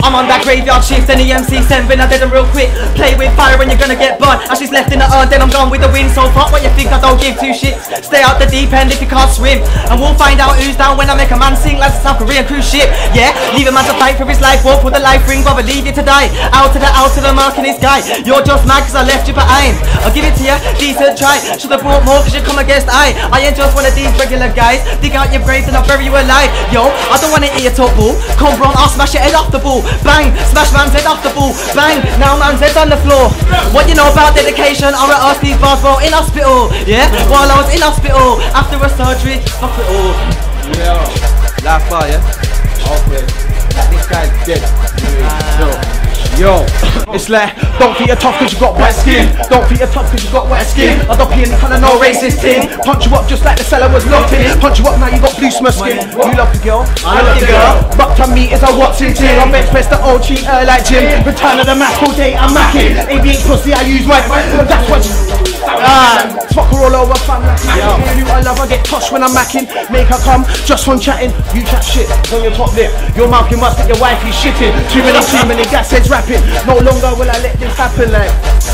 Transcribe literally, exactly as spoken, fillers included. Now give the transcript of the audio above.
I'm on that graveyard shift and the M C sent when I did them real quick. Play with fire and you're gonna get burned. And she's left in the urn, then I'm gone with the wind. So fuck what you think, I don't give two shits. Stay out the deep end if you can't swim. And we'll find out who's down when I make a man sing like a South Korean cruise ship. Yeah, leave a man to fight for his life, walk with a life ring, brother, leave you to die. Out to the out to the mark in this guy. You're just mad cause I left you behind. I'll give it to you, decent try. Should've brought more cause you come against I. I ain't just one of these regular guys. Dig out your graves and I'll bury you alive. Yo, I don't wanna eat your top ball. Come from, I'll smash your head off the ball. Bang, smash man's head off the ball. Bang, now man's head's on the floor. What you know about dedication? I wrote ask these bars bro in hospital. Yeah, while I was in hospital. After a surgery, fuck it all. Yeah. Last bar, yeah? Okay. This guy's dead. Yo. Yo, it's like, don't think you're tough cause you got wet skin. Don't think you're tough cause you got wet skin. I don't be any kind of no racist thing. Punch you up just like the cellar was locked in. Punch you up now you got blue smudge skin. You love the girl, I love the girl. Buck to me is a what's in thing. I'm bench press the old cheat uh, like Jim. Return of the Mac all day, I'm macking. A B eight pussy, I use my, that's what you, ah, fuck her all over fam like you I love, I get touched when I'm macking. Make her come, just from chatting. You chat shit, on your top lip. Your mouth, you must get your wifey shitting. Too many, too many gas heads rapping. No longer will I let this happen like